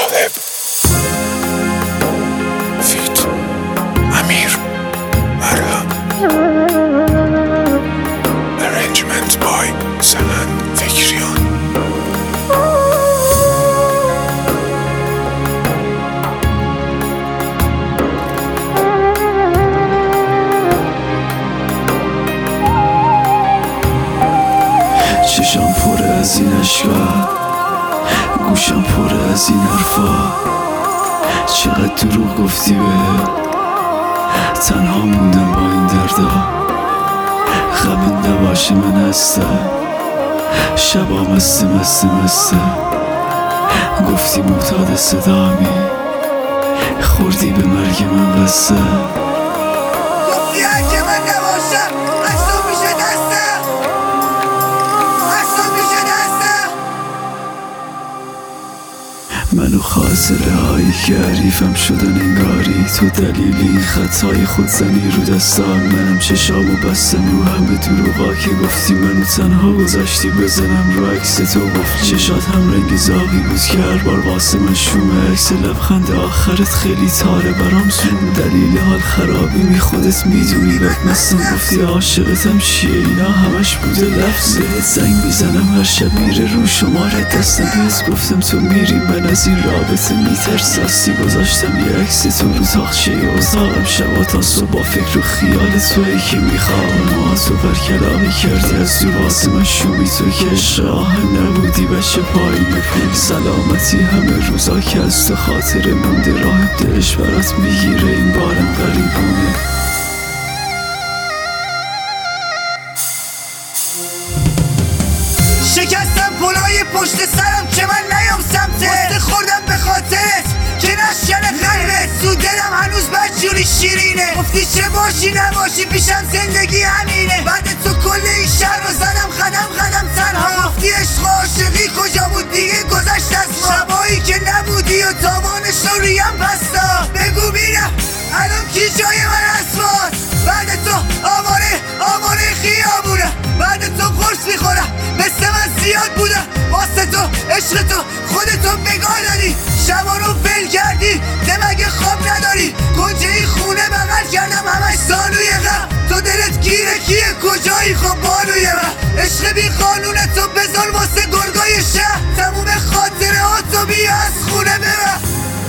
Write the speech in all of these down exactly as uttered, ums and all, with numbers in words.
جالب فیت امیر مرهم Arrangement by سهن فکریان. چشم پر از این اشکا، گوشم پر از این حرفا. چقدر دروغ گفتی به تنها موندم با این دردا. غم نباشه من هستم، شبا مسته مسته مسته. گفتی معتاد صدامی، خوردی به مرگ من قصه. گفتی اگه من نباشم عکسو میشه دستم، عکسو میشه دستم. منو خاطره هایی که حریفم شدن انگاری. تو دلیل این خطای خودزنی رو دستام. منم چشامو بستم رو همه دروغا که گفتی. منو تنها گذاشتی بزنم رو عکس تو. گفت چشات هم رنگ زاغی بود که هر بار واسه من شومه. عکس لبخند آخرت خیلی تاره برام زوم. دلیل حال خرابی می خودت میدونی. بدمستم گفتی عاشقتم چیه، اینا همش بوده لفظه. زنگ میزنم هر شب میره رو شماره دستم. بهت گفتم تو میری من از این رابطه میترس. دستی گذاشتم یه عکس تو رو تاخچه اتاقم. شبا تا صبح با فکر و خیال تویی که میخوام. ما تو بر کلامی کردی از دور واسه من شومی. تو که عشق آهن نبودی بچه پایین پول. سلامتی همه روزا که از تو خاطره مونده. راه دلش برات میگیره این بارم غریبونه. شکستم پلای پشت سرم که من نیام سمتت. مست خوردم به خاطرت که نشکن قلبت. تو دلم هنوز بدجوری شیرینه. گفتی چه باشی نباشی پیشم زندگی همینه. بعد تو کل این شهر رو زدم قدم قدم تنها. گفتی عشق و عاشقی کجا بود دیگه گذشت از ما. شبایی که نبودی و تاوانش رو ریم بستا. بگو بینم الان کی جای من اسمات. بعد تو آواره آواره خیابونه. بعد تو قرص میخورم مثل من زیاد بودم. واسه تو عشق تو خودتو بگاه داری. شبا رو ول کردی دمگه خواب نداری. گنجه ای خونه بغل کردم همش زانوی غم. تو دلت گیره کیه کجایی خب بانوی من. عشق بی قانونه تو بذار واسه گرگای شهر. تموم خاطره ها تو بیا از خونه برم.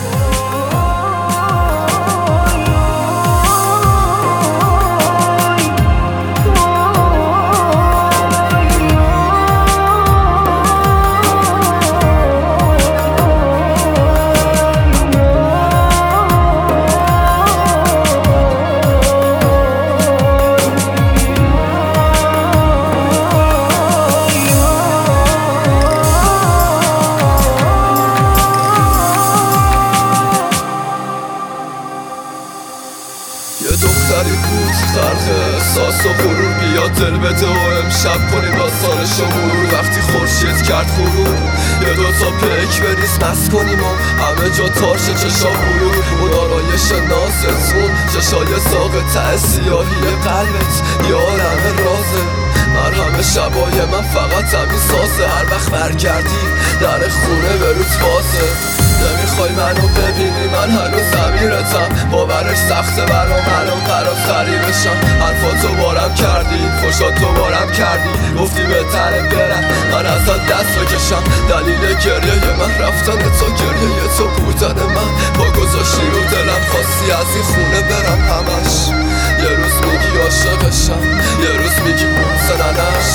یه دختری بود خلق احساس و غرور. بیا دل بده و امشب کنیم داستانشو مرور. وقتی خورشید کرد غروب یه دوتا پیک بریز مست کنیم و همه جا تارش چشا غرور. اون آرایش نازتون چشای ساق ته سیاهی قلبت یارم رازه. مرهم شبای من فقط همین سازه. هر وقت برگردی در خونه به روز بازه. نمیخوای منو ببینی من هنوز زمیرتم. باورش سخته برام الان قرار غریبشم. حرفاتو بارم کردی فشاتو بارم کردی. گفتی بهتره برم من ازت دست بکشم. دلیل گریه من رفتن تو گریه تو بودن من. با گذاشتی رو دلم خواستی از این خونه برم همش. یه روز میگی عاشقشم یه روز میگی زننش.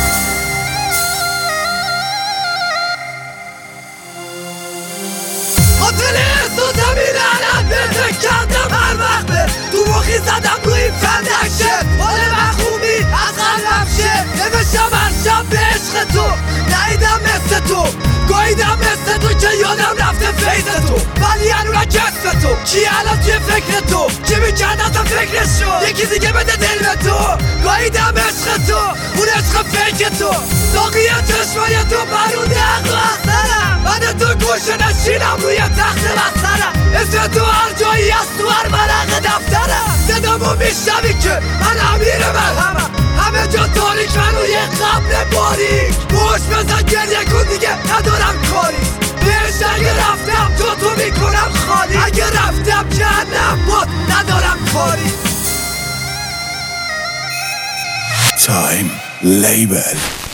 قاتل احساسم این علم بهتر کردم هر وقت به تو مخی زدم روی این فندکشه. حال مخومی از قلبم شه. نوشتم هر شب به عشق تو نهیدم مثل تو. گاهیدم مثل تو که یادم رفته فیض تو. ولی هنونا کسف تو کی الان توی فکر تو. کی میکرد اصلا فکرش شد یکی دیگه بده دل به تو. گاهیدم عشق تو اون عشق فکر تو. ساقی چشمای تو برونده عقل اخترم. من تو گوشه نشینم روی تخت بسترم. اسم تو هر جایی از تو هر ورق دفترم. صدامو میشنوی که من امیر مرهمم. همه جا تاریک من روی قبر باریک. بوش بزن گریه کن دیگه ندارم کاری. بهش اگه رفتم تو جهنم بود ندارم کاری. تایم لیبل